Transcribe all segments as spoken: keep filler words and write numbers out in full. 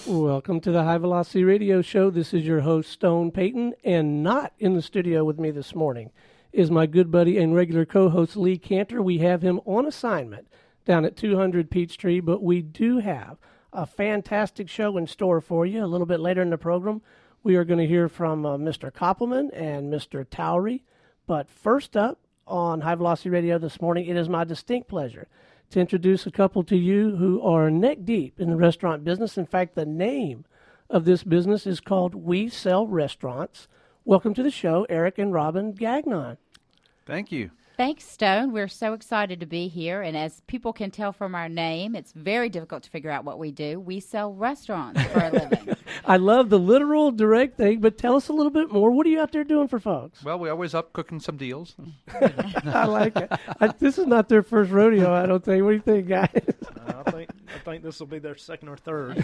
Welcome to the High Velocity Radio Show. This is your host, Stone Payton, and not in the studio with me this morning is my good buddy and regular co-host, Lee Cantor. We have him on assignment down at two hundred Peachtree, but we do have a fantastic show in store for you. A little bit later in the program, we are going to hear from uh, Mister Koppelman and Mister Towery. But first up on High Velocity Radio this morning, it is my distinct pleasure to introduce a couple to you who are neck deep in the restaurant business. In fact, the name of this business is called We Sell Restaurants. Welcome to the show, Eric and Robin Gagnon. Thank you. Thanks, Stone. We're so excited to be here. And as people can tell from our name, it's very difficult to figure out what we do. We sell restaurants for a living. I love the literal, direct thing, but tell us a little bit more. What are you out there doing for folks? Well, we're always up cooking some deals. I like it. I, this is not their first rodeo, I don't think. What do you think, guys? Uh, I think I think this will be their second or third.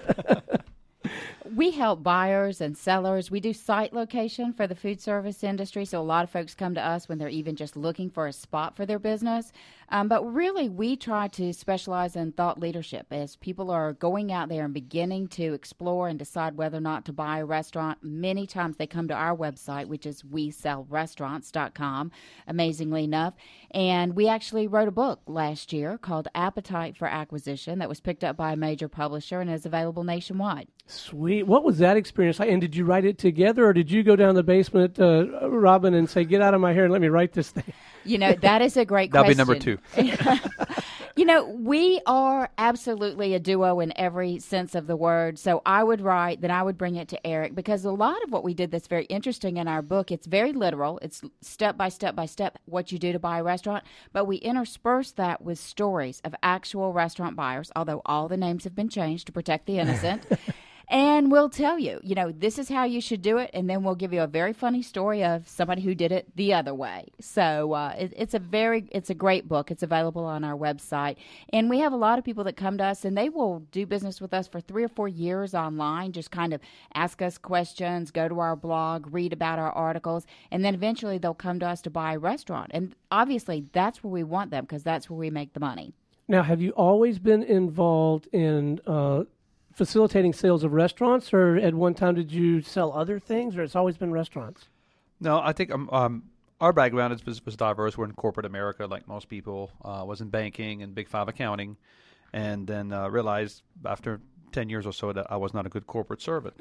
We help buyers and sellers. We do site location for the food service industry, so a lot of folks come to us when they're even just looking for a spot for their business. Um, but really, we try to specialize in thought leadership. As people are going out there and beginning to explore and decide whether or not to buy a restaurant, many times they come to our website, which is we sell restaurants dot com, amazingly enough. And we actually wrote a book last year called Appetite for Acquisition that was picked up by a major publisher and is available nationwide. Sweet. What was that experience like? And did you write it together, or did you go down the basement, uh, Robin, and say, get out of my hair and let me write this thing? You know, that is a great That'll question. be number two. You know, we are absolutely a duo in every sense of the word. So I would write, then I would bring it to Eric, because a lot of what we did that's very interesting in our book, it's very literal. It's step by step by step what you do to buy a restaurant. But we intersperse that with stories of actual restaurant buyers, although all the names have been changed to protect the innocent. And we'll tell you, you know, this is how you should do it, and then we'll give you a very funny story of somebody who did it the other way. So uh, it, it's a very, it's a great book. It's available on our website, and we have a lot of people that come to us, and they will do business with us for three or four years online, just kind of ask us questions, go to our blog, read about our articles, and then eventually they'll come to us to buy a restaurant. And obviously that's where we want them, because that's where we make the money. Now, have you always been involved in uh, facilitating sales of restaurants, or at one time did you sell other things, or it's always been restaurants? No, I think um, um, our background is, was, was diverse. We're in corporate America, like most people. I uh, was in banking and Big Five accounting, and then uh, realized after ten years or so that I was not a good corporate servant.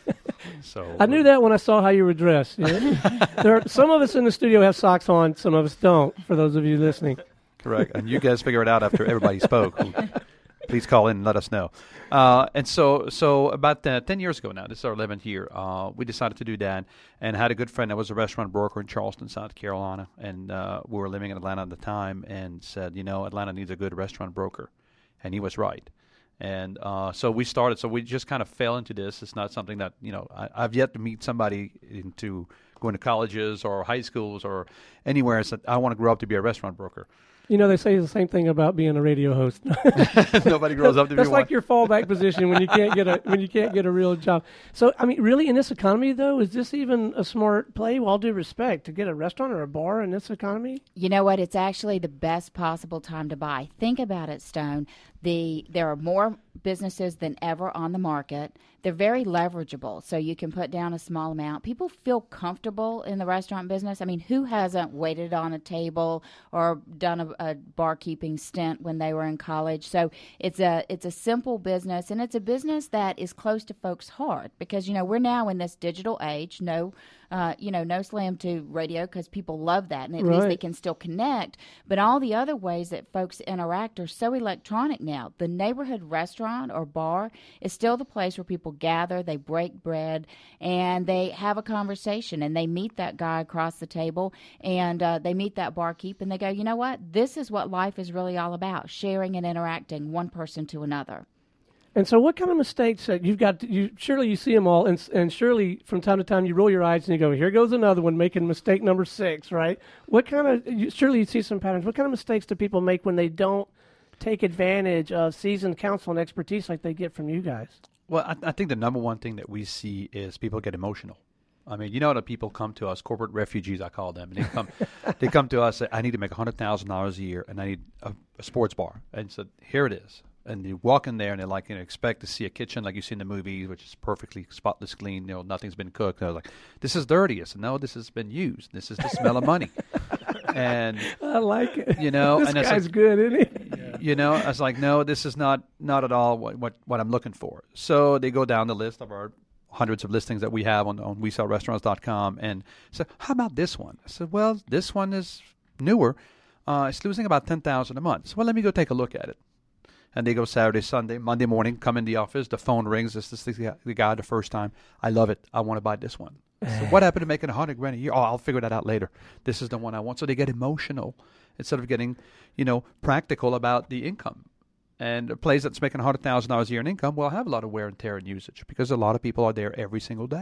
So I knew that when I saw how you were dressed. You know? There are, some of us in the studio have socks on, some of us don't, for those of you listening. Correct. And you guys figure it out after everybody spoke. Please call in and let us know. Uh, and so so about uh, ten years ago now, this is our eleventh year, uh, we decided to do that, and had a good friend that was a restaurant broker in Charleston, South Carolina, and uh, we were living in Atlanta at the time, and said, you know, Atlanta needs a good restaurant broker. And he was right. And uh, so we started, so we just kind of fell into this. It's not something that, you know, I, I've yet to meet somebody into going to colleges or high schools or anywhere that I want to grow up to be a restaurant broker. You know, they say the same thing about being a radio host. Nobody grows up to be That's one. like your fallback position when you can't get a when you can't get a real job. So, I mean, really, in this economy, though, is this even a smart play? With all due respect, to get a restaurant or a bar in this economy? You know what? It's actually the best possible time to buy. Think about it, Stone. The there are more businesses than ever on the market. They're very leverageable, so you can put down a small amount. People feel comfortable in the restaurant business. I mean, who hasn't waited on a table or done a, a barkeeping stint when they were in college? So it's a it's a simple business, and it's a business that is close to folks' heart, because, you know, we're now in this digital age. No, uh, you know, no slam to radio, because people love that, and at Right. least they can still connect. But all the other ways that folks interact are so electronic now. The neighborhood restaurant or bar is still the place where people gather, they break bread, and they have a conversation, and they meet that guy across the table, and uh, they meet that barkeep, and they go, you know what? This is what life is really all about, sharing and interacting one person to another. And so what kind of mistakes, uh, you've got, to, you surely you see them all, and, and surely from time to time you roll your eyes and you go, here goes another one making mistake number six, right? What kind of, you, surely you see some patterns. What kind of mistakes do people make when they don't take advantage of seasoned counsel and expertise like they get from you guys? Well, I, I think the number one thing that we see is people get emotional. I mean, you know that people come to us, corporate refugees, I call them. And they come, they come to us, say, I need to make one hundred thousand dollars a year, and I need a, a sports bar. And so here it is. And you walk in there, and they like you know expect to see a kitchen like you see in the movies, which is perfectly spotless clean. You know, nothing's been cooked. They're like, "This is dirty." I said, "No, this has been used. This is the smell of money." And I like it. you know, this and it's guy's like, good, isn't he? Yeah. you know, I was like, "No, this is not not at all what what, what I'm looking for." So they go down the list of our hundreds of listings that we have on on we sell restaurants dot com, and said, "How about this one?" I said, "Well, this one is newer. Uh, it's losing about ten thousand a month. So, well, let me go take a look at it." And they go Saturday, Sunday, Monday morning, come in the office. The phone rings. This is the the guy the first time. "I love it. I want to buy this one." So what happened to making a hundred grand a year? "Oh, I'll figure that out later. This is the one I want." So they get emotional instead of getting, you know, practical about the income. And a place that's making a hundred thousand dollars a year in income will have a lot of wear and tear and usage because a lot of people are there every single day.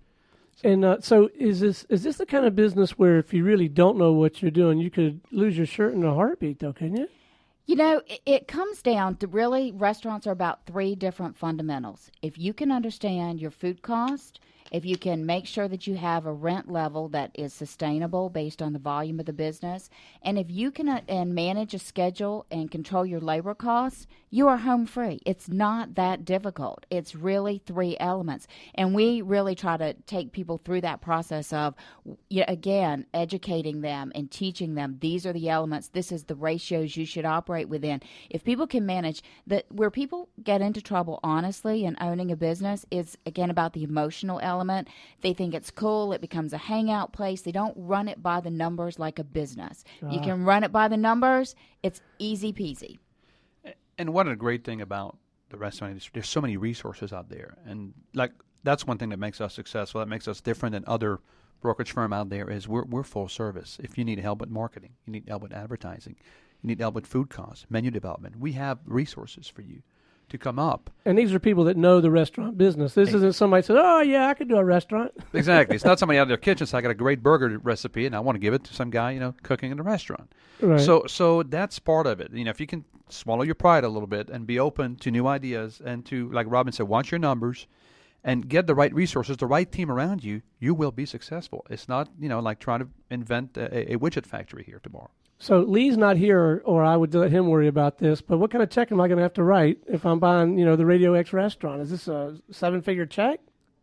And uh, so, is this is this the kind of business where if you really don't know what you're doing, you could lose your shirt in a heartbeat, though, couldn't you? You know, it, it comes down to really restaurants are about three different fundamentals. If you can understand your food cost, if you can make sure that you have a rent level that is sustainable based on the volume of the business, and if you can uh, and manage a schedule and control your labor costs, you are home free. It's not that difficult. It's really three elements. And we really try to take people through that process of, you know, again, educating them and teaching them these are the elements, this is the ratios you should operate within. If people can manage that, where people get into trouble, honestly, in owning a business is, again, about the emotional element. They think it's cool. It becomes a hangout place. They don't run it by the numbers like a business. Uh. You can run it by the numbers. It's easy peasy. And what a great thing about the restaurant industry, there's so many resources out there. And like that's one thing that makes us successful, that makes us different than other brokerage firm out there is we're we're full service. If you need help with marketing, you need help with advertising, you need help with food costs, menu development, we have resources for you to come up. And these are people that know the restaurant business. This isn't somebody said, "Oh, yeah, I could do a restaurant." Exactly. It's not somebody out of their kitchen, so I got a great burger recipe, and I want to give it to some guy, you know, cooking in a restaurant. Right. So so that's part of it. You know, if you can swallow your pride a little bit and be open to new ideas and to, like Robin said, watch your numbers and get the right resources, the right team around you, you will be successful. It's not, you know, like trying to invent a, a widget factory here tomorrow. So Lee's not here, or, or I would let him worry about this, but what kind of check am I going to have to write if I'm buying, you know, the Radio X restaurant? Is this a seven-figure check?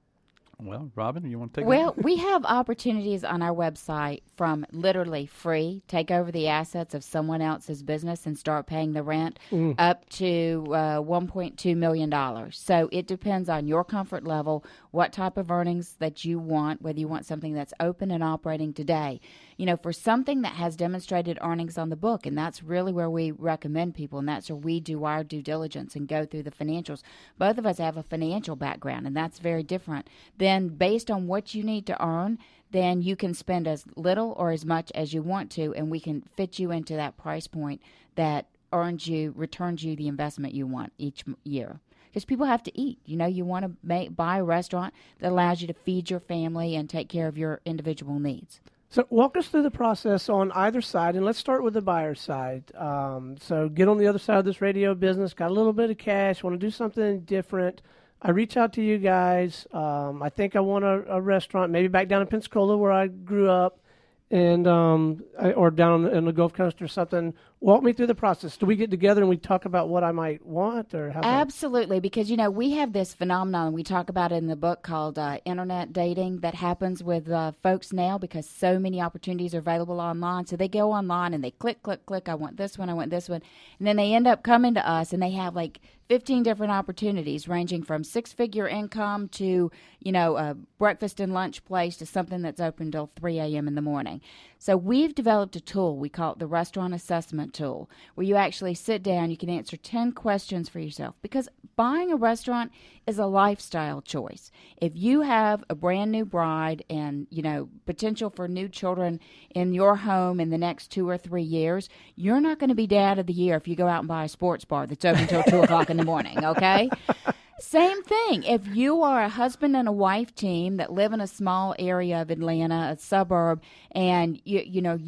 Well, Robin, you want to take Well, that? we have opportunities on our website from literally free, take over the assets of someone else's business and start paying the rent, mm. up to uh, one point two million dollars. So it depends on your comfort level, what type of earnings that you want, whether you want something that's open and operating today. You know, for something that has demonstrated earnings on the book, and that's really where we recommend people, and that's where we do our due diligence and go through the financials. Both of us have a financial background, and that's very different. Then based on what you need to earn, then you can spend as little or as much as you want to, and we can fit you into that price point that earns you, returns you the investment you want each year. Because people have to eat. You know, you want to make, buy a restaurant that allows you to feed your family and take care of your individual needs. So walk us through the process on either side, and let's start with the buyer side. Um, so get on the other side of this radio business, got a little bit of cash, want to do something different. I reach out to you guys. Um, I think I want a, a restaurant, maybe back down in Pensacola where I grew up, and um, I, or down in the Gulf Coast or something. Walk me through the process. Do we get together and we talk about what I might want, or how? Absolutely, because you know we have this phenomenon we talk about it in the book called uh, internet dating that happens with uh, folks now because so many opportunities are available online. So they go online and they click, click, click. I want this one. I want this one, and then they end up coming to us and they have like fifteen different opportunities ranging from six-figure income to, you know, a breakfast and lunch place to something that's open till three a.m. in the morning. So we've developed a tool. We call it the Restaurant Assessment Tool, where you actually sit down, you can answer ten questions for yourself, because buying a restaurant is a lifestyle choice. If you have a brand new bride and, you know, potential for new children in your home in the next two or three years, you're not going to be dad of the year if you go out and buy a sports bar that's open until two o'clock in the morning, okay? Same thing. If you are a husband and a wife team that live in a small area of Atlanta, a suburb, and you you know you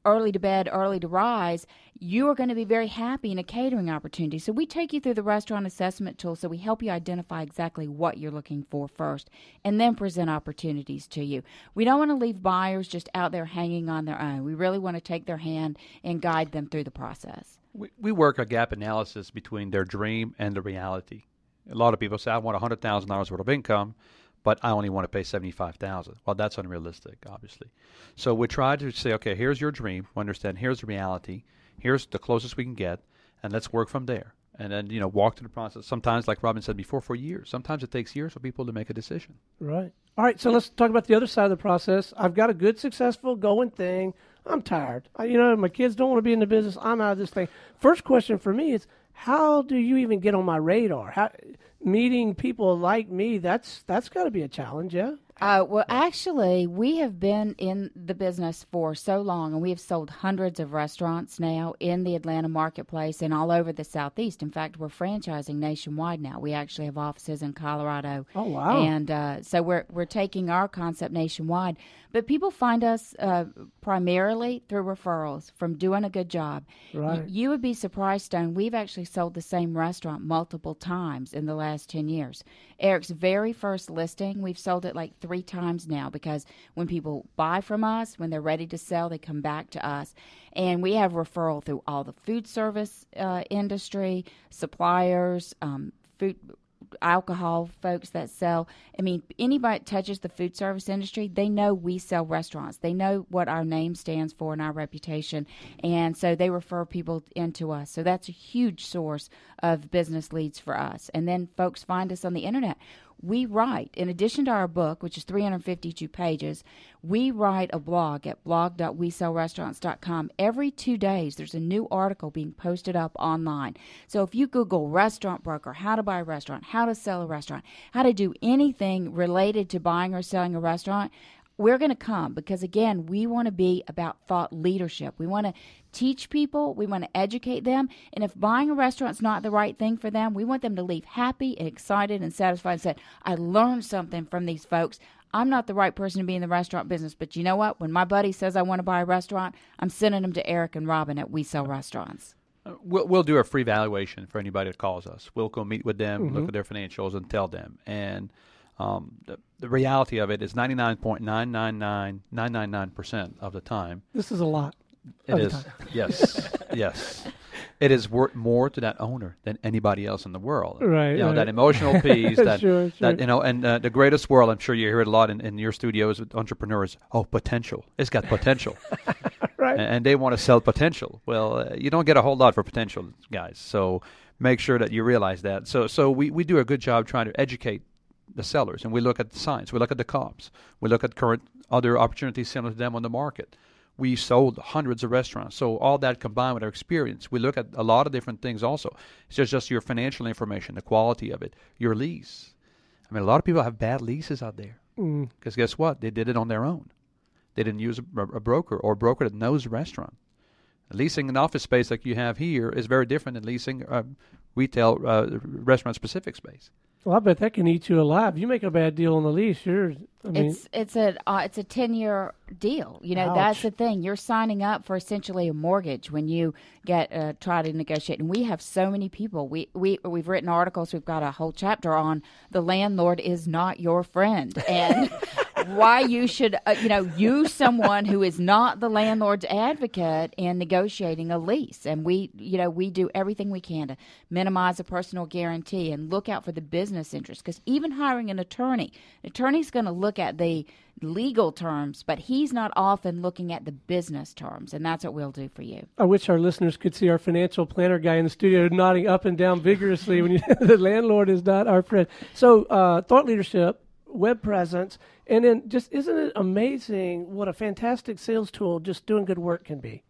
early to bed, early to rise, you are going to be very happy in a catering opportunity. So we take you through the restaurant assessment tool, so we help you identify exactly what you're looking for first and then present opportunities to you. We don't want to leave buyers just out there hanging on their own. We really want to take their hand and guide them through the process. We, we work a gap analysis between their dream and the reality. A lot of people say, I want one hundred thousand dollars worth of income, but I only want to pay seventy-five thousand dollars. Well, that's unrealistic, obviously. So we try to say, okay, here's your dream. We understand here's the reality. Here's the closest we can get, and let's work from there. And then, you know, walk through the process. Sometimes, like Robin said before, for years. Sometimes it takes years for people to make a decision. Right. All right, so let's talk about the other side of the process. I've got a good, successful, going thing. I'm tired. I, you know, my kids don't want to be in the business. I'm out of this thing. First question for me is, how do you even get on my radar? How, meeting people like me, that's that's got to be a challenge, yeah? Uh, well, actually, we have been in the business for so long, and we have sold hundreds of restaurants now in the Atlanta marketplace and all over the Southeast. In fact, we're franchising nationwide now. We actually have offices in Colorado. Oh, wow. And uh, so we're we're taking our concept nationwide. But people find us uh, primarily through referrals from doing a good job. Right. Y- you would be surprised, Stone. We've actually sold the same restaurant multiple times in the last ten years. Eric's very first listing, we've sold it like three times now, because when people buy from us, when they're ready to sell, they come back to us. And we have referral through all the food service uh, industry, suppliers, um, food, alcohol folks that sell. I mean, anybody that touches the food service industry, they know we sell restaurants. They know what our name stands for and our reputation. And so they refer people into us. So that's a huge source of business leads for us. And then folks find us on the internet. We write, in addition to our book, which is three hundred fifty-two pages, we write a blog at blog dot we sell restaurants dot com. Every two days, there's a new article being posted up online. So if you Google restaurant broker, how to buy a restaurant, how to sell a restaurant, how to do anything related to buying or selling a restaurant, we're going to come, because, again, we want to be about thought leadership. We want to teach people. We want to educate them. And if buying a restaurant's not the right thing for them, we want them to leave happy and excited and satisfied and say, I learned something from these folks. I'm not the right person to be in the restaurant business, but you know what? When my buddy says I want to buy a restaurant, I'm sending them to Eric and Robin at We Sell Restaurants. Uh, we'll, we'll do a free valuation for anybody that calls us. We'll go meet with them, Mm-hmm. look at their financials, and tell them. And um, the, the reality of it is ninety-nine point nine nine nine nine nine nine percent of the time. This is a lot. It of the is. time. Yes. Yes. It is worth more to that owner than anybody else in the world. Right, You know, right. that emotional piece, that, Sure, sure. that, you know, and uh, the greatest world, I'm sure you hear it a lot in, in your studios with entrepreneurs. Oh, potential. It's got potential. Right. And, and they want to sell potential. Well, uh, you don't get a whole lot for potential, guys. So make sure that you realize that. So, so we, we do a good job trying to educate the sellers, and we look at the signs, we look at the comps, we look at current other opportunities similar to them on the market. We sold hundreds of restaurants, so all that combined with our experience, we look at a lot of different things also. It's just, just your financial information, the quality of it, your lease. I mean, a lot of people have bad leases out there, because Mm. guess what? They did it on their own. They didn't use a, a broker or a broker that knows the restaurant. Leasing an office space like you have here is very different than leasing a retail uh, restaurant-specific space. Well, I bet that can eat you alive. You make a bad deal on the lease, you're, I mean, It's it's a uh, it's a ten year deal. You know, Ouch. that's the thing. You're signing up for essentially a mortgage when you get uh, try to negotiate. And we have so many people. We we we've written articles. We've got a whole chapter on the landlord is not your friend and why you should uh, you know use someone who is not the landlord's advocate in negotiating a lease. And we you know we do everything we can to minimize a personal guarantee and look out for the business interest. Because even hiring an attorney, an attorney's going to look at the legal terms, but he's not often looking at the business terms, and that's what we'll do for you. I wish our listeners could see our financial planner guy in the studio nodding up and down vigorously when you, the landlord is not our friend. So uh, thought leadership, web presence, and then just isn't it amazing what a fantastic sales tool just doing good work can be?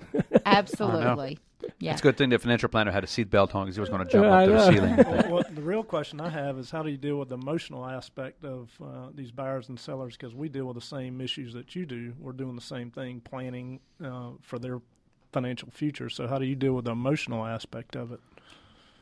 Absolutely. Yeah. It's a good thing the financial planner had a seat belt on because he was going to jump I up to the know. ceiling. Well, what the real question I have is how do you deal with the emotional aspect of uh, these buyers and sellers? Because we deal with the same issues that you do. We're doing the same thing, planning uh, for their financial future. So how do you deal with the emotional aspect of it?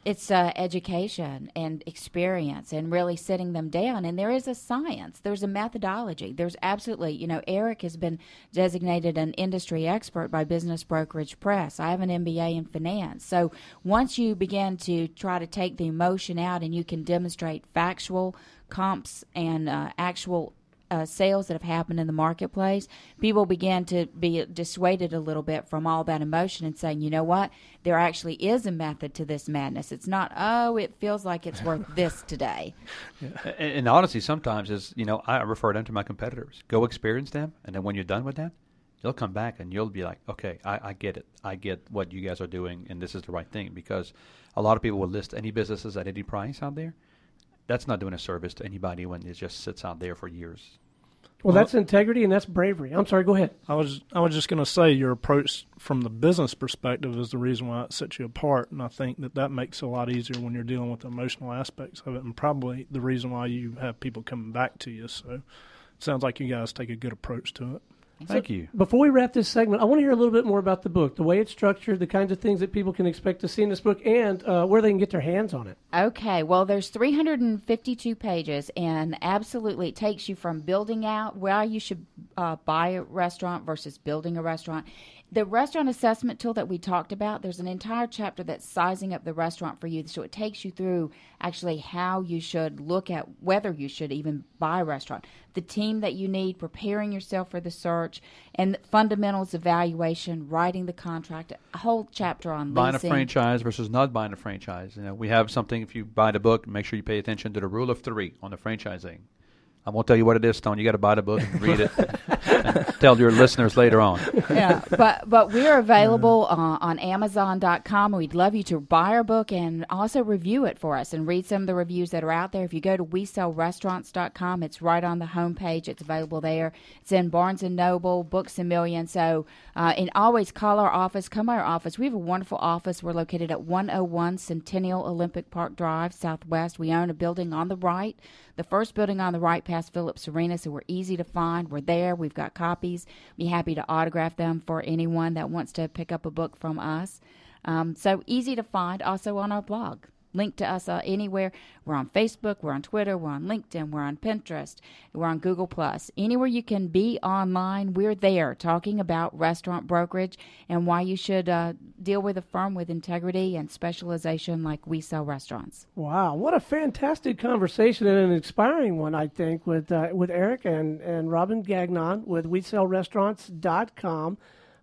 It's uh, education and experience and really sitting them down. And there is a science. There's a methodology. There's absolutely, you know, Eric has been designated an industry expert by Business Brokerage Press. I have an M B A in finance. So once you begin to try to take the emotion out and you can demonstrate factual comps and uh, actual Uh, sales that have happened in the marketplace, people begin to be dissuaded a little bit from all that emotion and saying, you know what, there actually is a method to this madness. It's not, oh, it feels like it's worth this today. Yeah. And, and honestly, sometimes is, you know, I refer them to my competitors. Go experience them, and then when you're done with that, you'll come back and you'll be like, okay, I, I get it. I get what you guys are doing, and this is the right thing. Because a lot of people will list any businesses at any price out there. That's not doing a service to anybody when it just sits out there for years. Well, that's integrity and that's bravery. I'm sorry, go ahead. I was I was just going to say your approach from the business perspective is the reason why it sets you apart, and I think that that makes it a lot easier when you're dealing with the emotional aspects of it, and probably the reason why you have people coming back to you. So it sounds like you guys take a good approach to it. Thank so you. Before we wrap this segment, I want to hear a little bit more about the book, the way it's structured, the kinds of things that people can expect to see in this book, and uh, where they can get their hands on it. Okay, well, there's three hundred fifty-two pages, and absolutely it takes you from building out why you should uh, buy a restaurant versus building a restaurant. The restaurant assessment tool that we talked about, there's an entire chapter that's sizing up the restaurant for you. So it takes you through actually how you should look at whether you should even buy a restaurant, the team that you need, preparing yourself for the search, and fundamentals evaluation, writing the contract, a whole chapter on buying leasing. a franchise versus not buying a franchise. You know, we have something, if you buy the book, make sure you pay attention to the rule of three on the franchising. I won't tell you what it is, Stone. You got to buy the book and read it. And tell your listeners later on. Yeah, but but we're available uh, on Amazon dot com. We'd love you to buy our book and also review it for us and read some of the reviews that are out there. If you go to we sell restaurants dot com, it's right on the homepage. It's available there. It's in Barnes and Noble, Books a Million. So, uh, and always call our office. Come by our office. We have a wonderful office. We're located at one oh one Centennial Olympic Park Drive, Southwest. We own a building on the right. The first building on the right past Phillips Arena, so we're easy to find. We're there. We've got copies. Be happy to autograph them for anyone that wants to pick up a book from us. Um, so easy to find. Also on our blog. Link to us uh, anywhere. We're on Facebook. We're on Twitter. We're on LinkedIn. We're on Pinterest. We're on Google Plus. Anywhere you can be online, we're there talking about restaurant brokerage and why you should uh, deal with a firm with integrity and specialization like We Sell Restaurants. Wow, what a fantastic conversation and an inspiring one, I think, with uh, with Eric and, and Robin Gagnon with we sell restaurants dot com.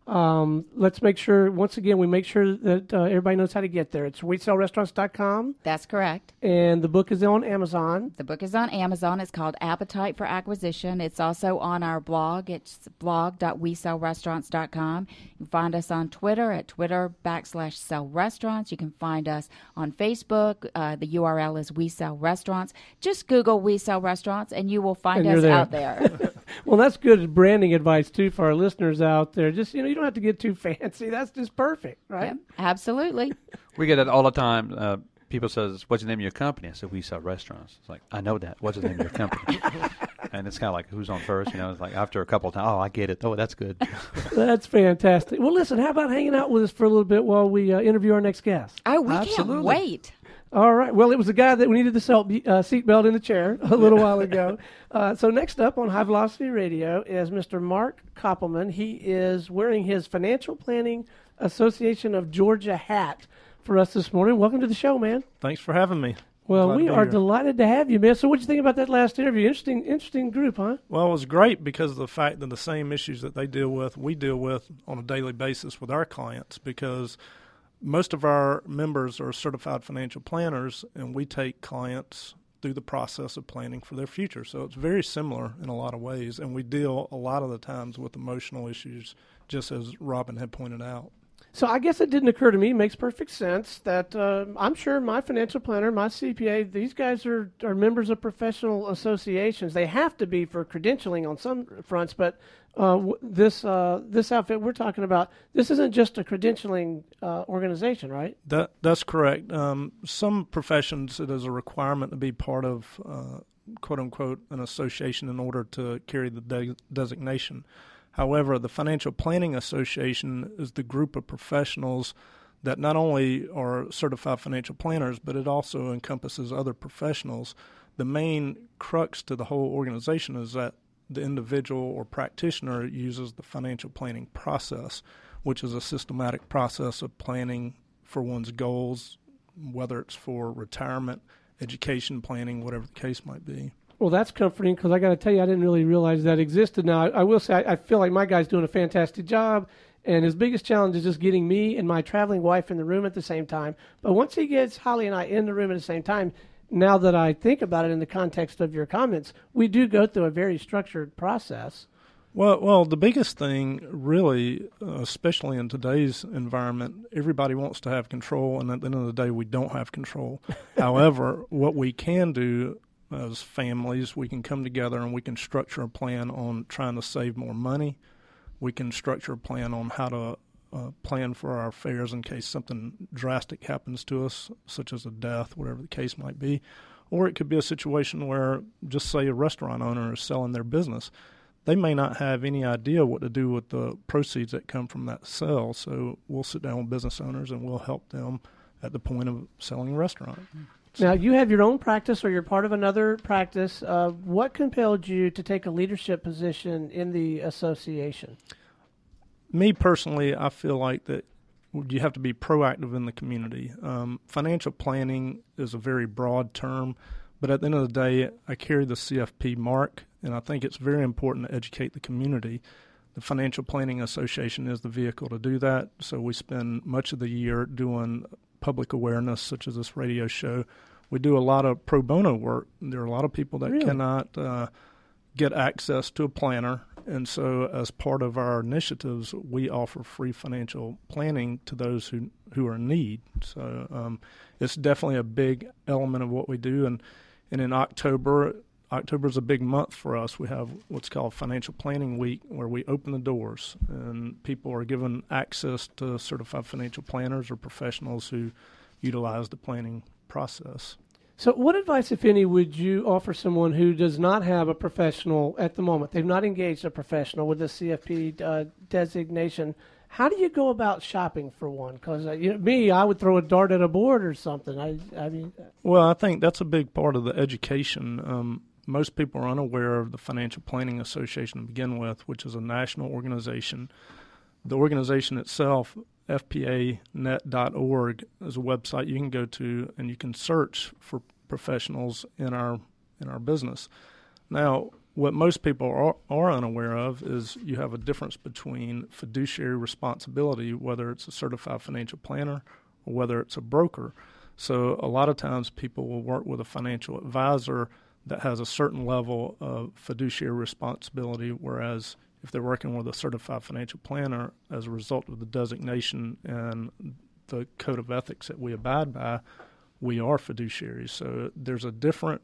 Um, let's make sure, once again, we make sure that uh, everybody knows how to get there. It's we sell restaurants dot com. That's correct. And the book is on Amazon. The book is on Amazon. It's called Appetite for Acquisition. It's also on our blog. It's blog dot we sell restaurants dot com. You can find us on Twitter at Twitter backslash sell restaurants. You can find us on Facebook. Uh, the U R L is We Sell Restaurants. Just Google We Sell Restaurants and you will find And us there. out there. Well, that's good branding advice, too, for our listeners out there. Just, you know, you don't have to get too fancy. That's just perfect, right? Yep, absolutely. We get it all the time. Uh, people says, what's the name of your company? I said, We Sell Restaurants. It's like, I know that. What's the name of your company? And it's kind of like, who's on first? You know, it's like after a couple of times, oh, I get it. Oh, that's good. That's fantastic. Well, listen, how about hanging out with us for a little bit while we uh, interview our next guest? Oh, we Absolutely. can't wait. All right. Well, it was the guy that we needed the seat uh, seatbelt in the chair a little while ago. Uh, so next up on High Velocity Radio is Mister Mark Koppelman. He is wearing his Financial Planning Association of Georgia hat for us this morning. Welcome to the show, man. Thanks for having me. Well, Glad we to be are here. delighted to have you, man. So what did you think about that last interview? Interesting, interesting group, huh? Well, it was great because of the fact that the same issues that they deal with, we deal with on a daily basis with our clients, because most of our members are certified financial planners, and we take clients through the process of planning for their future. So it's very similar in a lot of ways, and we deal a lot of the times with emotional issues, just as Robin had pointed out. So I guess it didn't occur to me. It makes perfect sense that uh, I'm sure my financial planner, my C P A, these guys are, are members of professional associations. They have to be for credentialing on some fronts, but uh, w- this uh, this outfit we're talking about, this isn't just a credentialing uh, organization, right? That That's correct. Um, some professions, it is a requirement to be part of, uh, quote-unquote, an association in order to carry the de- designation. However, the Financial Planning Association is the group of professionals that not only are certified financial planners, but it also encompasses other professionals. The main crux to the whole organization is that the individual or practitioner uses the financial planning process, which is a systematic process of planning for one's goals, whether it's for retirement, education planning, whatever the case might be. Well, that's comforting because I got to tell you, I didn't really realize that existed. Now, I, I will say I, I feel like my guy's doing a fantastic job, and his biggest challenge is just getting me and my traveling wife in the room at the same time. But once he gets Holly and I in the room at the same time, now that I think about it in the context of your comments, we do go through a very structured process. Well, well, the biggest thing really, uh, especially in today's environment, everybody wants to have control, and at the end of the day, we don't have control. However, what we can do as families, we can come together and we can structure a plan on trying to save more money. We can structure a plan on how to uh, plan for our affairs in case something drastic happens to us, such as a death, whatever the case might be. Or it could be a situation where, just say a restaurant owner is selling their business. They may not have any idea what to do with the proceeds that come from that sale. So we'll sit down with business owners and we'll help them at the point of selling a restaurant. Now, you have your own practice or you're part of another practice. Uh, what compelled you to take a leadership position in the association? Me personally, I feel like that you have to be proactive in the community. Um, financial planning is a very broad term, but at the end of the day, I carry the C F P mark, and I think it's very important to educate the community. The Financial Planning Association is the vehicle to do that, so we spend much of the year doing public awareness, such as this radio show. We do a lot of pro bono work. There are a lot of people that really? cannot uh, get access to a planner, and so as part of our initiatives, we offer free financial planning to those who, who are in need. So um, it's definitely a big element of what we do, and, and in October, October is a big month for us. We have what's called Financial Planning Week, where we open the doors, and people are given access to certified financial planners or professionals who utilize the planning process. So what advice, if any, would you offer someone who does not have a professional at the moment? They've not engaged a professional with the C F P uh, designation. How do you go about shopping for one? Because uh, you know, me, I would throw a dart at a board or something. I, I mean, well, I think that's a big part of the education. Um, most people are unaware of the Financial Planning Association to begin with, which is a national organization. The organization itself, F P A net dot org, is a website you can go to, and you can search for professionals in our in our business. Now, what most people are, are unaware of is you have a difference between fiduciary responsibility, whether it's a certified financial planner or whether it's a broker. So a lot of times people will work with a financial advisor that has a certain level of fiduciary responsibility, whereas if they're working with a certified financial planner, as a result of the designation and the code of ethics that we abide by, we are fiduciaries. So there's a different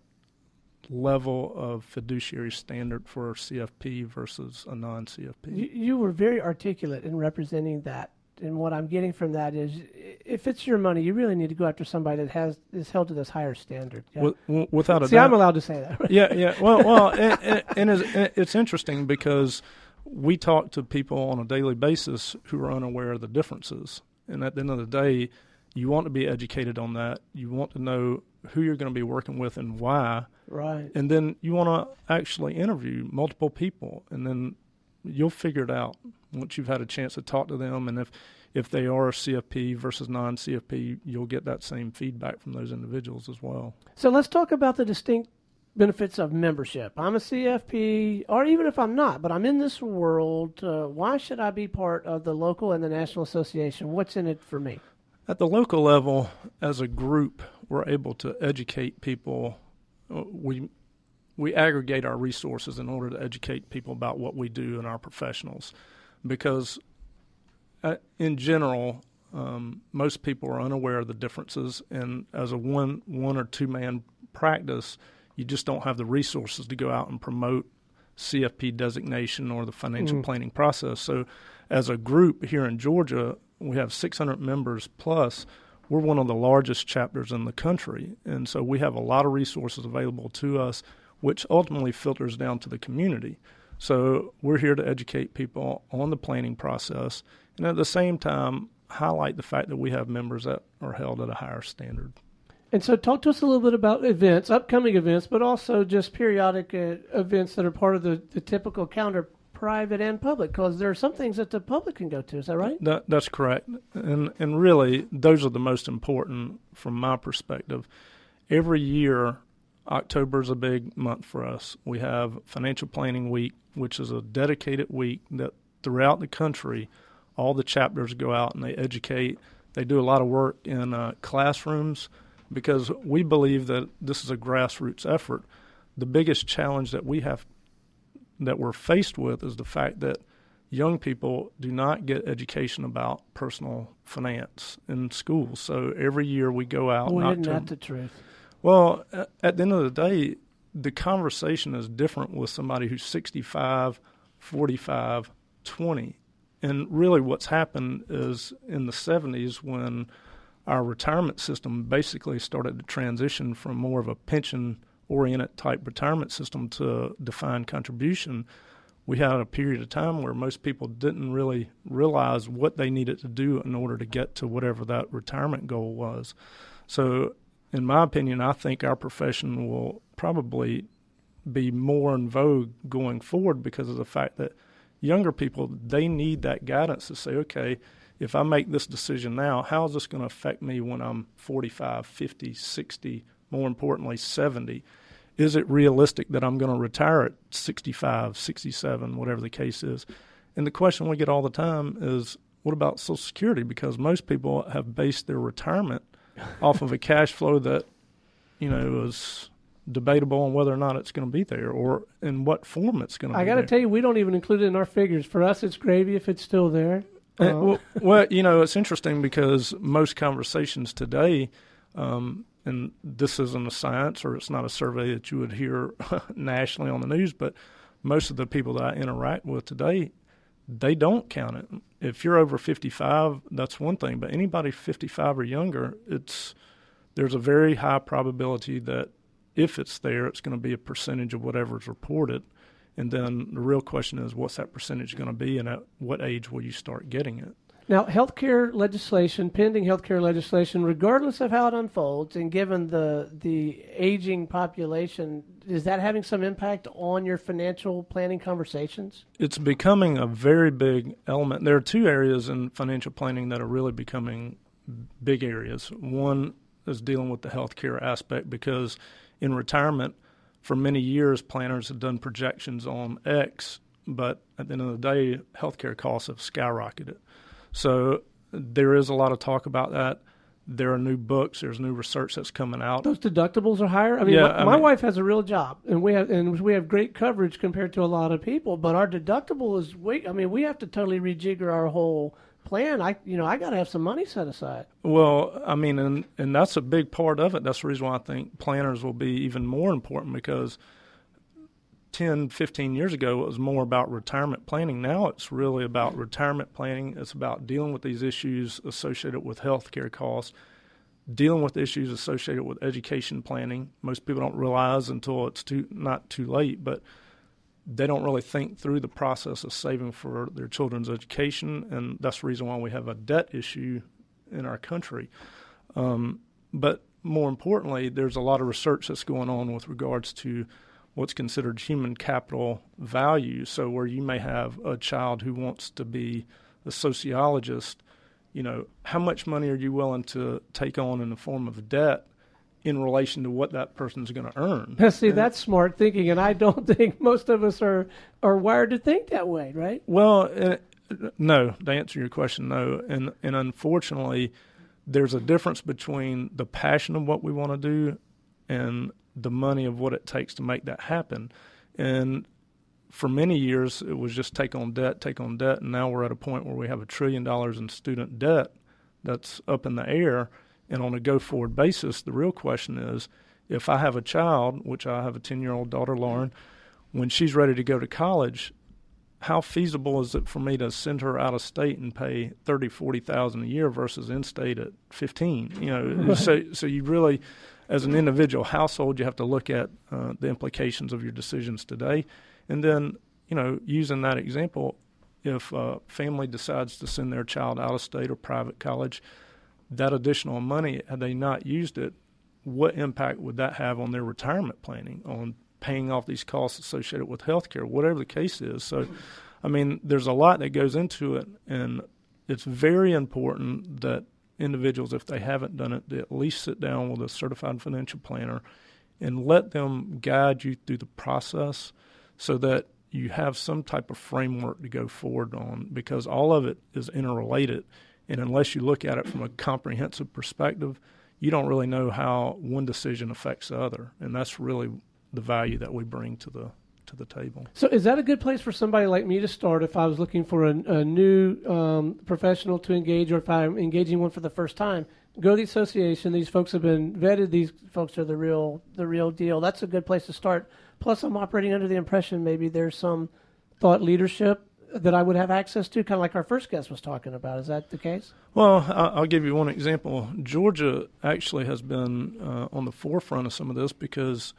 level of fiduciary standard for C F P versus a non-C F P. you, you were very articulate in representing that. And what I'm getting from that is, if it's your money, you really need to go after somebody that has is held to this higher standard. Yeah? With, without a See, doubt. I'm allowed to say that. Right? Yeah, yeah. Well, well, and, and, and it's, it's interesting because we talk to people on a daily basis who are unaware of the differences. And at the end of the day, you want to be educated on that. You want to know who you're going to be working with and why. Right. And then you want to actually interview multiple people, and then you'll figure it out once you've had a chance to talk to them. And if, if they are C F P versus non-C F P, you'll get that same feedback from those individuals as well. So let's talk about the distinct benefits of membership. I'm a C F P, or even if I'm not, but I'm in this world. Uh, why should I be part of the local and the national association? What's in it for me? At the local level, as a group, we're able to educate people. We we aggregate our resources in order to educate people about what we do and our professionals, because uh, in general, um, most people are unaware of the differences, and as a one one or two man practice, you just don't have the resources to go out and promote C F P designation or the financial mm. planning process. So as a group here in Georgia, we have six hundred members plus. We're one of the largest chapters in the country, and so we have a lot of resources available to us, which ultimately filters down to the community. So we're here to educate people on the planning process, and at the same time, highlight the fact that we have members that are held at a higher standard. And so talk to us a little bit about events, upcoming events, but also just periodic uh, events that are part of the, the typical calendar, private and public, because there are some things that the public can go to. Is that right? That, that's correct. And, and really, those are the most important from my perspective. Every year, October is a big month for us. We have Financial Planning Week, which is a dedicated week that throughout the country, all the chapters go out and they educate. They do a lot of work in uh, classrooms, because we believe that this is a grassroots effort. The biggest challenge that we have, that we're faced with, is the fact that young people do not get education about personal finance in schools. So every year we go out. Well, not isn't to, that the truth? Well, at the end of the day, the conversation is different with somebody who's sixty-five, forty-five, twenty. And really what's happened is in the seventies, when our retirement system basically started to transition from more of a pension-oriented type retirement system to defined contribution, we had a period of time where most people didn't really realize what they needed to do in order to get to whatever that retirement goal was. So in my opinion, I think our profession will probably be more in vogue going forward because of the fact that younger people, they need that guidance to say, okay, if I make this decision now, how is this going to affect me when I'm forty-five, fifty, sixty, more importantly, seventy? Is it realistic that I'm going to retire at sixty-five, sixty-seven, whatever the case is? And the question we get all the time is, what about Social Security? Because most people have based their retirement off of a cash flow that, you know, is debatable on whether or not it's going to be there or in what form it's going to be I got to there. tell you, we don't even include it in our figures. For us, it's gravy if it's still there. Uh, Uh, well, well, you know, it's interesting because most conversations today, um, and this isn't a science or it's not a survey that you would hear nationally on the news, but most of the people that I interact with today, they don't count it. If you're over fifty-five, that's one thing, but anybody fifty-five or younger, it's there's a very high probability that if it's there, it's going to be a percentage of whatever's reported. And then the real question is, what's that percentage going to be, and at what age will you start getting it? Now, healthcare legislation, pending healthcare legislation, regardless of how it unfolds, and given the the aging population, is that having some impact on your financial planning conversations? It's becoming a very big element. There are two areas in financial planning that are really becoming big areas. One is dealing with the healthcare aspect, because in retirement, for many years, planners have done projections on X, but at the end of the day, healthcare costs have skyrocketed. So there is a lot of talk about that. There are new books. There's new research that's coming out. Those deductibles are higher. I mean, Yeah, my, I my mean- wife has a real job, and we have and we have great coverage compared to a lot of people. But our deductible is way. I mean, we have to totally rejigger our whole plan. I, you know, I got to have some money set aside. Well, I mean, and and that's a big part of it. That's the reason why I think planners will be even more important, because ten, fifteen years ago, it was more about retirement planning. Now it's really about retirement planning. It's about dealing with these issues associated with healthcare costs, dealing with issues associated with education planning. Most people don't realize until it's too not too late, but they don't really think through the process of saving for their children's education, and that's the reason why we have a debt issue in our country. Um, but more importantly, there's a lot of research that's going on with regards to what's considered human capital value. So where you may have a child who wants to be a sociologist, you know, how much money are you willing to take on in the form of debt in relation to what that person's going to earn? See, that's smart thinking, and I don't think most of us are, are wired to think that way, right? Well, uh, no, to answer your question, no. And, and unfortunately, there's a difference between the passion of what we want to do and the money of what it takes to make that happen. And for many years, it was just take on debt, take on debt, and now we're at a point where we have a trillion dollars in student debt that's up in the air. And on a go-forward basis, the real question is, if I have a child, which I have a ten-year-old daughter, Lauren, when she's ready to go to college, how feasible is it for me to send her out of state and pay thirty, forty thousand a year versus in-state at fifteen? You know, Right. so so you really, as an individual household, you have to look at uh, the implications of your decisions today, and then, you know, using that example, if a family decides to send their child out of state or private college, that additional money, had they not used it, what impact would that have on their retirement planning, on paying off these costs associated with health care, whatever the case is. So, I mean, there's a lot that goes into it, and it's very important that individuals, if they haven't done it, they at least sit down with a certified financial planner and let them guide you through the process so that you have some type of framework to go forward on, because all of it is interrelated. And unless you look at it from a comprehensive perspective, you don't really know how one decision affects the other. And that's really the value that we bring to the to the table. So is that a good place for somebody like me to start if I was looking for a, a new um, professional to engage, or if I'm engaging one for the first time? Go to the association. These folks have been vetted. These folks are the real the real deal. That's a good place to start. Plus, I'm operating under the impression maybe there's some thought leadership that I would have access to, kind of like our first guest was talking about. Is that the case? Well, I'll give you one example. Georgia actually has been uh, on the forefront of some of this, because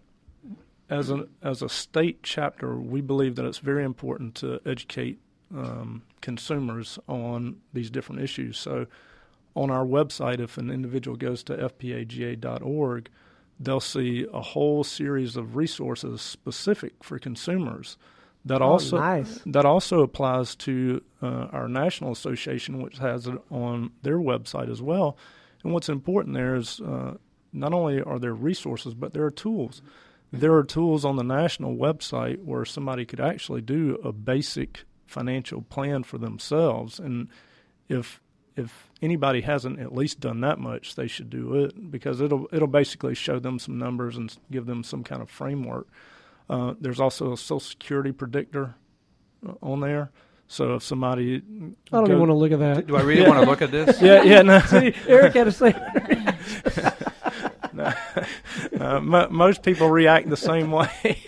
as a, as a state chapter, we believe that it's very important to educate um, consumers on these different issues. So on our website, if an individual goes to f p a g a dot org, they'll see a whole series of resources specific for consumers. That oh, also nice. that also applies to uh, our national association, which has it on their website as well. And what's important there is uh, not only are there resources, but there are tools. There are tools on the national website where somebody could actually do a basic financial plan for themselves. And if if anybody hasn't at least done that much, they should do it, because it'll it'll basically show them some numbers and give them some kind of framework. Uh, there's also a Social Security predictor uh, on there. So if somebody... I don't even want to look at that. Do I really want to look at this? Yeah, yeah. No. See, Eric had to say... no, no, m- most people react the same way.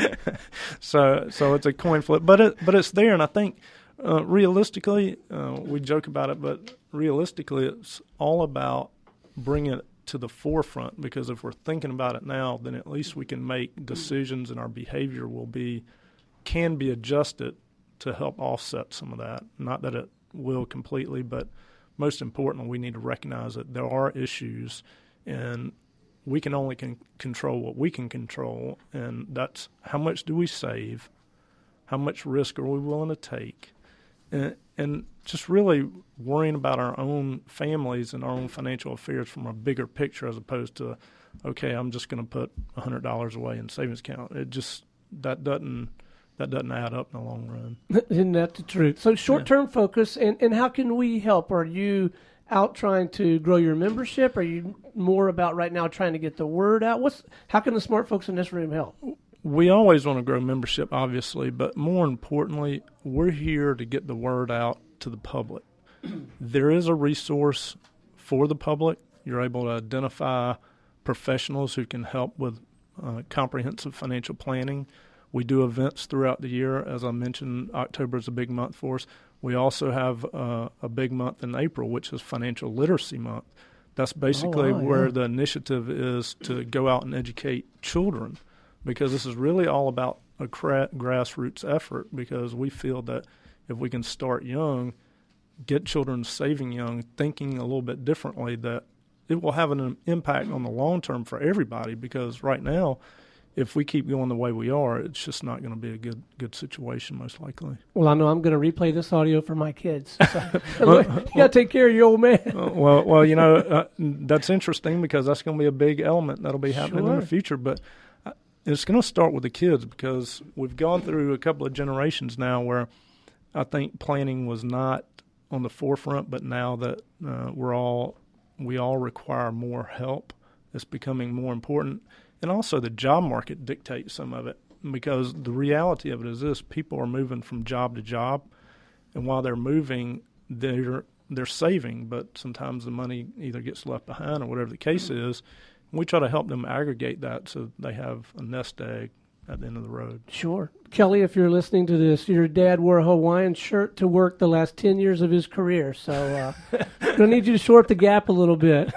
so so it's a coin flip. But, it, but it's there, and I think uh, realistically, uh, we joke about it, but realistically it's all about bringing it to the forefront, because if we're thinking about it now, then at least we can make decisions, and our behavior will be can be adjusted to help offset some of that. Not that it will completely, but most importantly, we need to recognize that there are issues, and we can only can control what we can control, and that's how much do we save, how much risk are we willing to take, and, and just really worrying about our own families and our own financial affairs from a bigger picture, as opposed to, okay, I'm just going to put one hundred dollars away in savings account. It just, that doesn't, that doesn't add up in the long run. Isn't that the truth? So short-term yeah. focus, and, and how can we help? Are you out trying to grow your membership? Are you more about right now trying to get the word out? What's, how can the smart folks in this room help? We always want to grow membership, obviously, but more importantly, we're here to get the word out to the public. There is a resource for the public. You're able to identify professionals who can help with uh, comprehensive financial planning. We do events throughout the year. As I mentioned, October is a big month for us. We also have uh, a big month in April, which is Financial Literacy Month. That's basically oh, wow, where yeah. the initiative is to go out and educate children, because this is really all about a cra- grassroots effort, because we feel that if we can start young, get children saving young, thinking a little bit differently, that it will have an impact on the long term for everybody, because right now, if we keep going the way we are, it's just not going to be a good good situation, most likely. Well, I know I'm going to replay this audio for my kids. So well, you got to take care of your old man. uh, well, well, you know, uh, that's interesting, because that's going to be a big element that'll be happening sure. in the future. But uh, it's going to start with the kids, because we've gone through a couple of generations now where I think planning was not on the forefront, but now that uh, we're all we all require more help, it's becoming more important. And also the job market dictates some of it, because the reality of it is this: people are moving from job to job, and while they're moving, they're they're saving, but sometimes the money either gets left behind or whatever the case is. And we try to help them aggregate that so they have a nest egg at the end of the road. Sure. Kelly, if you're listening to this, your dad wore a Hawaiian shirt to work the last ten years of his career, so uh, I'm going to need you to short up the gap a little bit.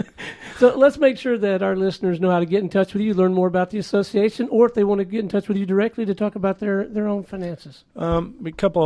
So let's make sure that our listeners know how to get in touch with you, learn more about the association, or if they want to get in touch with you directly to talk about their, their own finances. Um, a couple of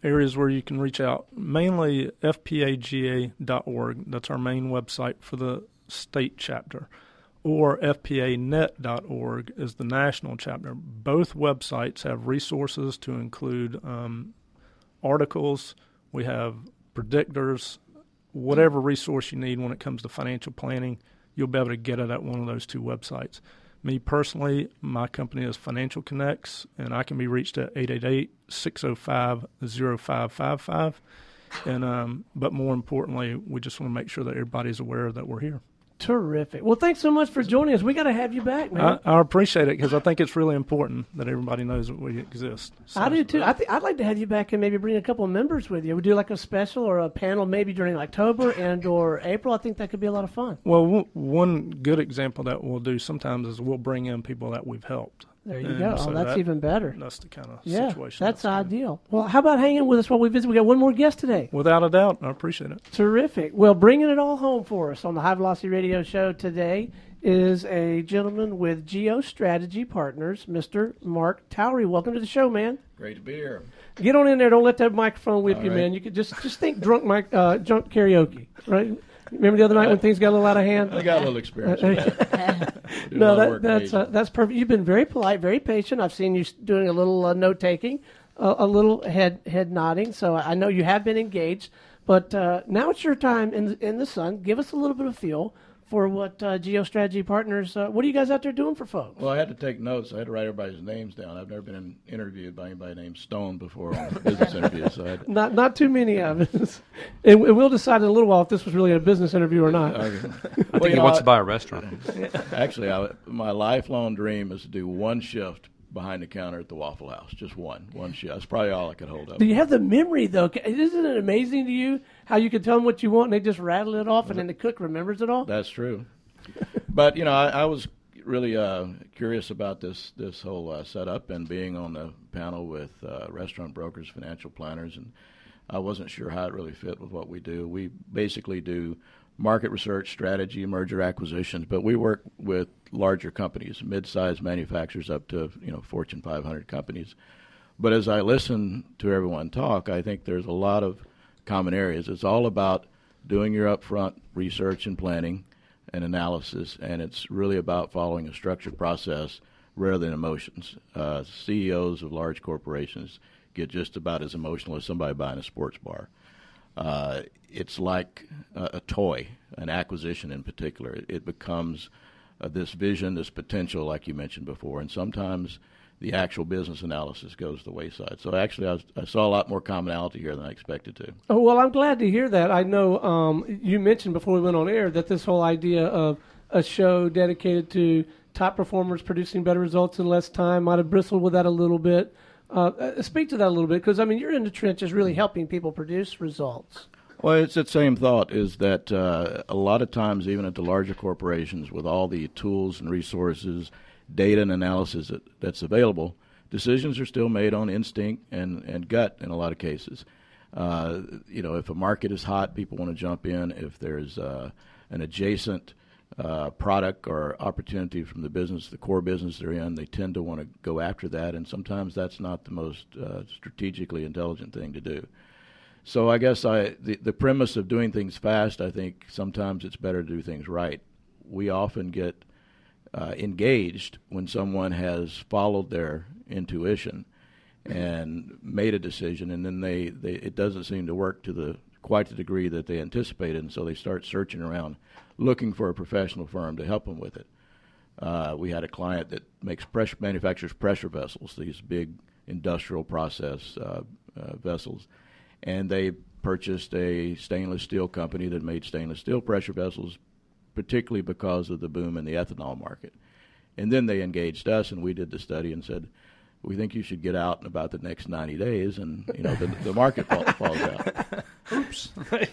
areas where you can reach out, mainly F P A G A dot org. That's our main website for the state chapter. Or F P A net dot org is the national chapter. Both websites have resources to include um, articles. We have predictors. Whatever resource you need when it comes to financial planning, you'll be able to get it at one of those two websites. Me personally, my company is Financial Connects, and I can be reached at eight eight eight, six oh five, oh five five five. And um, but more importantly, we just want to make sure that everybody's aware that we're here. Terrific. Well, thanks so much for joining us. We got to have you back, man. I, I appreciate it because I think it's really important that everybody knows that we exist. So, I do too. I think I'd like to have you back and maybe bring a couple of members with you. We do like a special or a panel maybe during October and or April. I think that could be a lot of fun. Well, w- one good example that we'll do sometimes is we'll bring in people that we've helped. There you and go. so Oh, that's that, even better. That's the kind of yeah, situation. That's, that's ideal. Well, how about hanging with us while we visit? We got one more guest today. Without a doubt. I appreciate it. Terrific. Well, bringing it all home for us on the High Velocity Radio Show today is a gentleman with GeoStrategy Partners, Mister Mark Towery. Welcome to the show, man. Great to be here. Get on in there. Don't let that microphone whip All you, right. man. You could just just think drunk mic, uh, drunk karaoke, right? Remember the other night when things got a little out of hand? I got a little experience with that. Do a No, lot of that, work that's uh, that's perfect. You've been very polite, very patient. I've seen you s- doing a little uh, note taking, uh, a little head head nodding. So I know you have been engaged. But uh, now it's your time in the, in the sun. Give us a little bit of feel for what uh, GeoStrategy Partners. Uh, what are you guys out there doing for folks? Well, I had to take notes. I had to write everybody's names down. I've never been in, interviewed by anybody named Stone before on a business interview, so I had to, Not not too many of us. and we- we'll decide in a little while if this was really a business interview or not. okay. I Well, think you he know, wants I- to buy a restaurant. Actually, I, my lifelong dream is to do one shift behind the counter at the Waffle House. Just one. One shift. That's probably all I could hold up. Do you have the memory, though? Isn't it amazing to you how you can tell them what you want and they just rattle it off and then the cook remembers it all? That's true. But, you know, I, I was really uh, curious about this this whole uh, setup and being on the panel with uh, restaurant brokers, financial planners, and I wasn't sure how it really fit with what we do. We basically do market research, strategy, merger acquisitions, but we work with larger companies, mid-sized manufacturers up to, you know, Fortune five hundred companies. But as I listen to everyone talk, I think there's a lot of common areas. It's all about doing your upfront research and planning and analysis, and it's really about following a structured process rather than emotions. Uh, C E Os of large corporations get just about as emotional as somebody buying a sports bar. Uh, it's like a, a toy, an acquisition in particular. It, it becomes uh, this vision, this potential, like you mentioned before, and sometimes the actual business analysis goes to the wayside. So actually, I, was, I saw a lot more commonality here than I expected to. Oh, well, I'm glad to hear that. I know um, you mentioned before we went on air that this whole idea of a show dedicated to top performers producing better results in less time might have bristled with that a little bit. Uh, speak to that a little bit, because, I mean, you're in the trenches really helping people produce results. Well, it's that same thought, is that uh, a lot of times, even at the larger corporations, with all the tools and resources, data and analysis that, that's available, decisions are still made on instinct and, and gut in a lot of cases. Uh, you know, if a market is hot, people want to jump in. If there's uh, an adjacent uh, product or opportunity from the business, the core business they're in, they tend to want to go after that, and sometimes that's not the most uh, strategically intelligent thing to do. So I guess I the, the premise of doing things fast, I think sometimes it's better to do things right. We often get uh, engaged when someone has followed their intuition and made a decision, and then they, they it doesn't seem to work to the quite the degree that they anticipated, and so they start searching around, looking for a professional firm to help them with it. Uh, we had a client that makes pressure, manufactures pressure vessels, these big industrial process uh, uh, vessels, and they purchased a stainless steel company that made stainless steel pressure vessels, particularly because of the boom in the ethanol market. And then they engaged us, and we did the study and said, we think you should get out in about the next ninety days, and you know the, the market fall, falls out. Oops.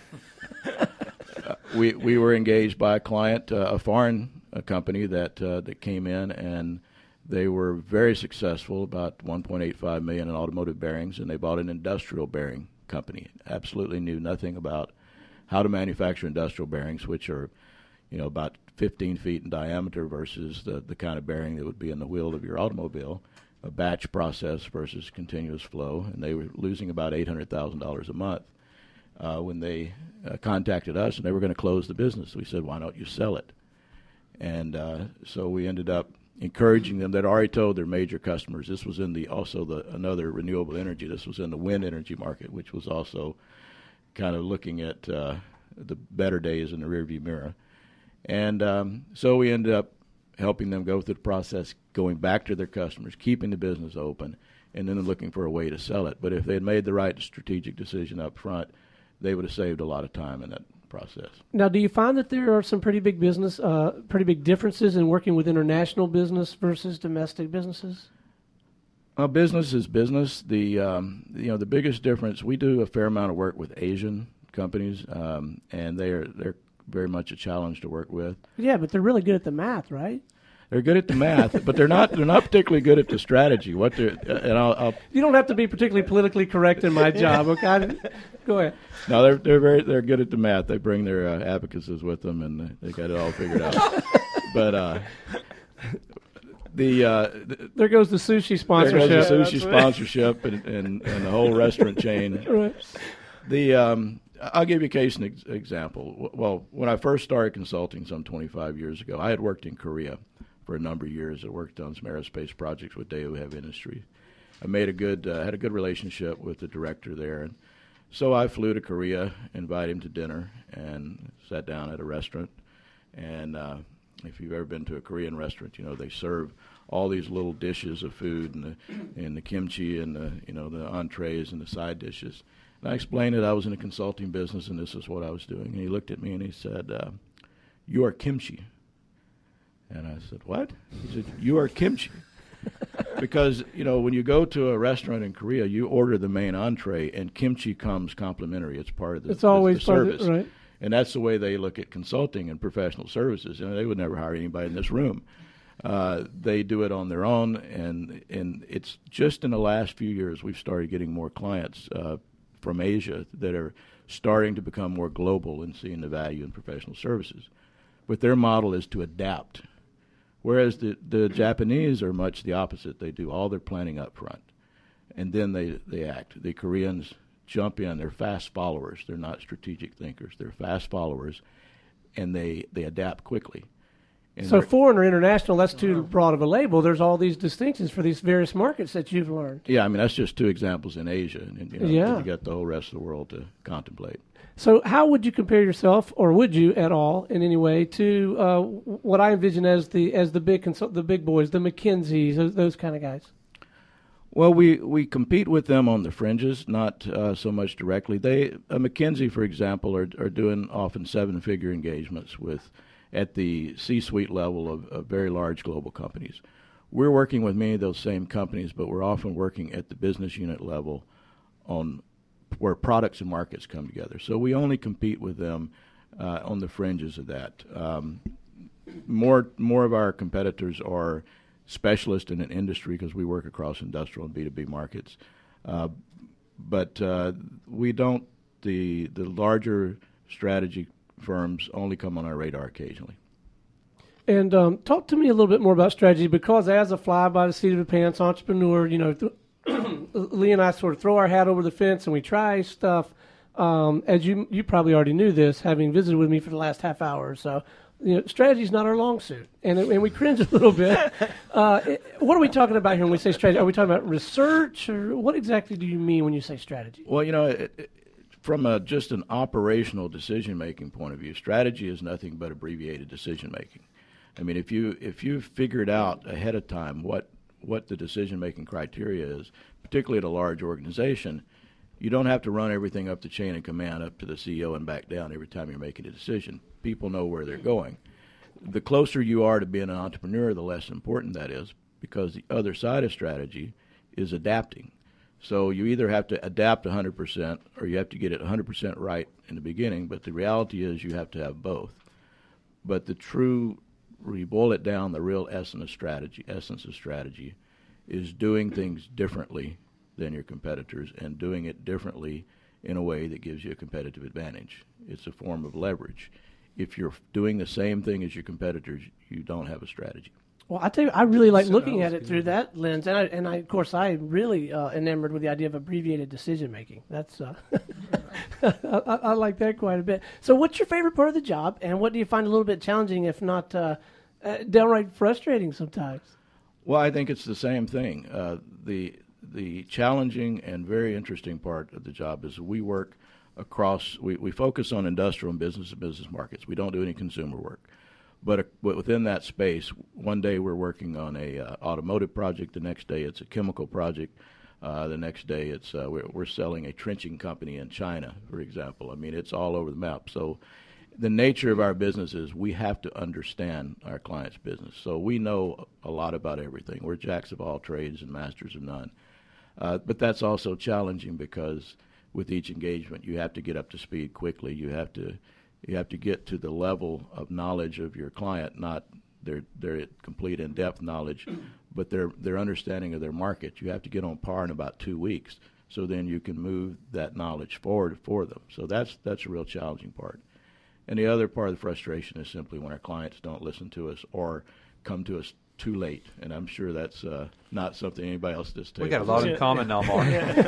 uh, we we were engaged by a client, uh, a foreign uh, company that uh, that came in, and they were very successful, about one point eight five million in automotive bearings, and they bought an industrial bearing company. Absolutely knew nothing about how to manufacture industrial bearings, which are, you know, about fifteen feet in diameter versus the the kind of bearing that would be in the wheel of your automobile. a batch process versus continuous flow, and they were losing about eight hundred thousand dollars a month. Uh, when they uh, contacted us and they were going to close the business, we said, why don't you sell it? And uh, so we ended up encouraging them. They'd already told their major customers. This was in the also the another renewable energy. This was in the wind energy market, which was also kind of looking at uh, the better days in the rearview mirror. And um, so we ended up helping them go through the process, going back to their customers, keeping the business open, and then looking for a way to sell it. But if they had made the right strategic decision up front, they would have saved a lot of time in that process. Now, do you find that there are some pretty big business, uh, pretty big differences in working with international business versus domestic businesses? Well, business is business. The um, you know the biggest difference, we do a fair amount of work with Asian companies, um, and they're they're very much a challenge to work with. Yeah, but they're really good at the math, right? They're good at the math, but they're not they're not particularly good at the strategy. What they're uh, and I'll, I'll you don't have to be particularly politically correct in my job. Okay, go ahead. No, they're they're very they're good at the math. They bring their uh, abacus's with them, and they got it all figured out. But uh, the, uh, the there goes the sushi sponsorship. There goes the sushi sponsorship and, and, and the whole restaurant chain. Right. The um, I'll give you a case and ex- example. Well, when I first started consulting some twenty-five years ago, I had worked in Korea for a number of years. I worked on some aerospace projects with Daewoo Heavy Industries. I made a good uh, had a good relationship with the director there, and so I flew to Korea, invited him to dinner, and sat down at a restaurant. And uh, if you've ever been to a Korean restaurant, you know they serve all these little dishes of food, and the and the kimchi, and the you know the entrees and the side dishes. And I explained that I was in a consulting business, and this is what I was doing. And he looked at me and he said, uh, "You are kimchi." And I said, "What?" He said, "You are kimchi." Because, you know, when you go to a restaurant in Korea, you order the main entree, and kimchi comes complimentary. It's part of the, it's always the, the part service. Of it, right? And that's the way they look at consulting and professional services. And they would never hire anybody in this room. Uh, they do it on their own, and and it's just in the last few years we've started getting more clients uh, from Asia that are starting to become more global and seeing the value in professional services. But their model is to adapt. Whereas the, the Japanese are much the opposite. They do all their planning up front, and then they, they act. The Koreans jump in. They're fast followers. They're not strategic thinkers. They're fast followers, and they, they adapt quickly. And so foreign or international, that's too broad of a label. There's all these distinctions for these various markets that you've learned. Yeah, I mean, that's just two examples in Asia. And, you know, yeah. you got the whole rest of the world to contemplate. So how would you compare yourself, or would you at all, in any way, to uh, what I envision as the as the big consult- the big boys, the McKinseys, those, those kind of guys? Well, we, we compete with them on the fringes, not uh, so much directly. They uh, McKinsey, for example, are are doing often seven-figure engagements with at the C-suite level of, of very large global companies. We're working with many of those same companies, but we're often working at the business unit level on where products and markets come together. So we only compete with them uh, on the fringes of that. Um, more more of our competitors are specialists in an industry because we work across industrial and B two B markets. Uh, but uh, we don't, the the larger strategy firms only come on our radar occasionally. And um, talk to me a little bit more about strategy, because as a fly-by-the-seat-of-the-pants entrepreneur, you know, th- Lee and I sort of throw our hat over the fence and we try stuff. Um, as you you probably already knew this, having visited with me for the last half hour or so, you know, strategy is not our long suit, and and we cringe a little bit. Uh, it, what are we talking about here when we say strategy? Are we talking about research, or what exactly do you mean when you say strategy? Well, you know, it, it, from a, just an operational decision-making point of view, strategy is nothing but abbreviated decision-making. I mean, if you if you figured out ahead of time what what the decision-making criteria is, particularly at a large organization, you don't have to run everything up the chain of command up to the C E O and back down every time you're making a decision. People know where they're going. The closer you are to being an entrepreneur, the less important that is, because the other side of strategy is adapting. So you either have to adapt one hundred percent or you have to get it one hundred percent right in the beginning, but the reality is you have to have both. But the true, when you boil it down, the real essence of strategy, essence of strategy is doing things differently than your competitors and doing it differently in a way that gives you a competitive advantage. It's a form of leverage. If you're doing the same thing as your competitors, you don't have a strategy. Well, I tell you, I really like So looking that at was it good. through that lens, and I, and I, of course, I am really uh, enamored with the idea of abbreviated decision making. That's uh, I, I, I like that quite a bit. So, what's your favorite part of the job, and what do you find a little bit challenging, if not uh, uh, downright frustrating sometimes? Well, I think it's the same thing. Uh, the the challenging and very interesting part of the job is we work across. We, we focus on industrial and business to business markets. We don't do any consumer work. But, uh, but within that space, one day we're working on a uh, automotive project. The next day it's a chemical project. Uh, the next day it's uh, we're, we're selling a trenching company in China, for example. I mean, it's all over the map. So the nature of our business is we have to understand our client's business. So we know a lot about everything. We're jacks of all trades and masters of none. Uh, but that's also challenging because with each engagement you have to get up to speed quickly. You have to You have to get to the level of knowledge of your client, not their their complete in-depth knowledge, but their their understanding of their market. You have to get on par in about two weeks, so then you can move that knowledge forward for them. So that's that's a real challenging part. And the other part of the frustration is simply when our clients don't listen to us or come to us too late. And I'm sure that's uh, not something anybody else at this table. We got a lot in common now, Mark.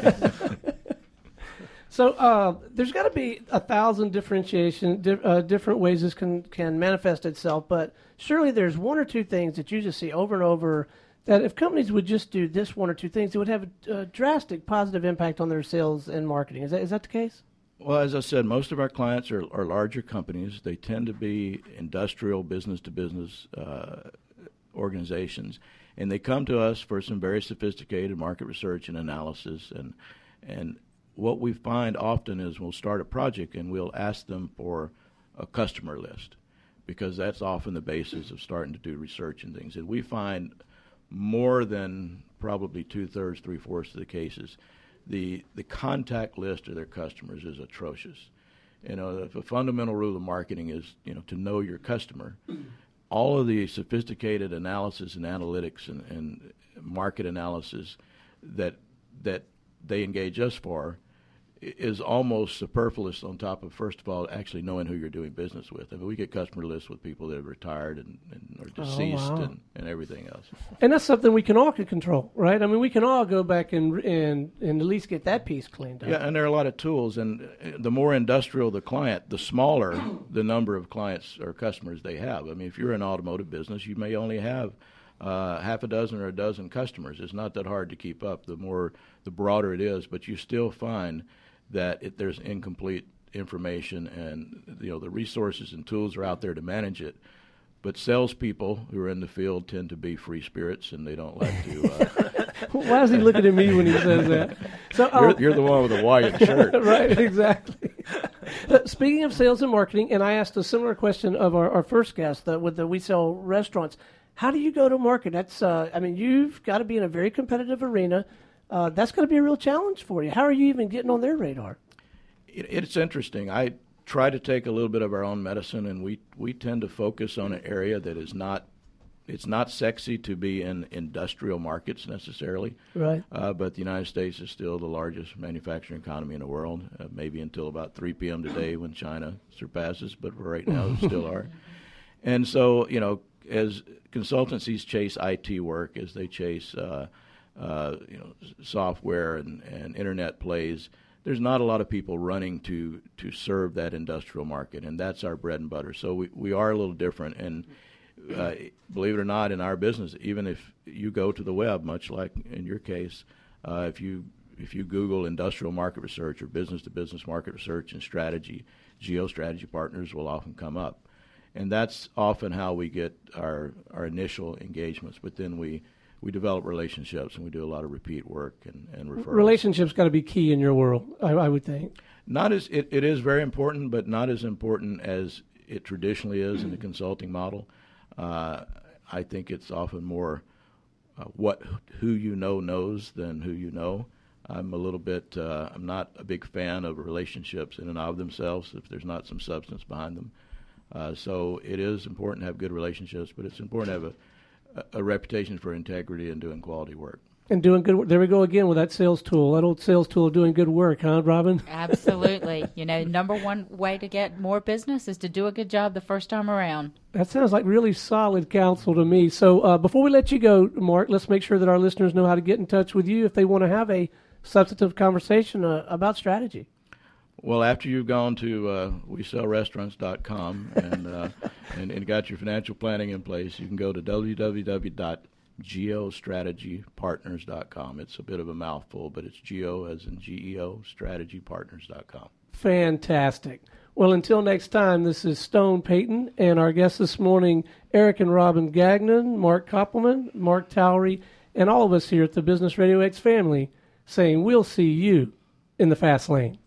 So uh, there's got to be a thousand differentiation, di- uh, different ways this can, can manifest itself, but surely there's one or two things that you just see over and over that if companies would just do this one or two things, it would have a, a drastic positive impact on their sales and marketing. Is that is that the case? Well, as I said, most of our clients are, are larger companies. They tend to be industrial, business-to-business uh, organizations, and they come to us for some very sophisticated market research and analysis. And and what we find often is we'll start a project and we'll ask them for a customer list, because that's often the basis of starting to do research and things. And we find more than probably two-thirds, three-fourths of the cases, the the contact list of their customers is atrocious. You know, if a fundamental rule of marketing is, you know, to know your customer, all of the sophisticated analysis and analytics and, and market analysis that that they engage us for is almost superfluous on top of, first of all, actually knowing who you're doing business with. I mean, we get customer lists with people that have retired and, and are deceased Oh, wow. and, and everything else. And that's something we can all can control, right? I mean, we can all go back and and, and at least get that piece cleaned up. Yeah, and there are a lot of tools, and uh, the more industrial the client, the smaller the number of clients or customers they have. I mean, if you're an automotive business, you may only have uh, half a dozen or a dozen customers. It's not that hard to keep up. The more, the broader it is, but you still find that it, there's incomplete information, and you know the resources and tools are out there to manage it. But salespeople who are in the field tend to be free spirits, and they don't like to. Uh, Why is he looking at me when he says that? So you're, uh, you're the one with the white shirt. right, exactly. Uh, Speaking of sales and marketing, and I asked a similar question of our, our first guest uh, with the We Sell Restaurants. How do you go to market? That's, uh, I mean, you've got to be in a very competitive arena. Uh, that's going to be a real challenge for you. How are you even getting on their radar? It, it's interesting. I try to take a little bit of our own medicine, and we, we tend to focus on an area that is not, it's not sexy to be in industrial markets necessarily. Right. Uh, but the United States is still the largest manufacturing economy in the world, uh, maybe until about three p.m. today when China surpasses, but for right now they still are. And so, you know, as consultancies chase I T work, as they chase uh, uh, you know, software and, and internet plays, there's not a lot of people running to, to serve that industrial market, and that's our bread and butter. So we, we are a little different, and uh, believe it or not, in our business, even if you go to the web, much like in your case, uh, if you if you Google industrial market research or business-to-business market research and strategy, GeoStrategy Partners will often come up. And that's often how we get our, our initial engagements, but then we We develop relationships, and we do a lot of repeat work and, and referrals. Relationships got to be key in your world, I, I would think. Not as it, it is very important, but not as important as it traditionally is in the consulting model. Uh, I think it's often more uh, what who you know knows than who you know. I'm a little bit. Uh, I'm not a big fan of relationships in and of themselves if there's not some substance behind them. Uh, so it is important to have good relationships, but it's important to have a a reputation for integrity and doing quality work. And doing good work. There we go again with that sales tool, that old sales tool doing good work, huh, Robin? Absolutely. You know, number one way to get more business is to do a good job the first time around. That sounds like really solid counsel to me. So uh, before we let you go, Mark, let's make sure that our listeners know how to get in touch with you if they want to have a substantive conversation uh, about strategy. Well, after you've gone to uh, we sell restaurants dot com and, uh, and and got your financial planning in place, you can go to w w w dot geo strategy partners dot com. It's a bit of a mouthful, but it's Geo as in G E O, strategy partners dot com. Fantastic. Well, until next time, this is Stone Payton, and our guests this morning, Eric and Robin Gagnon, Mark Koppelman, Mark Towery, and all of us here at the Business Radio X family, saying we'll see you in the fast lane.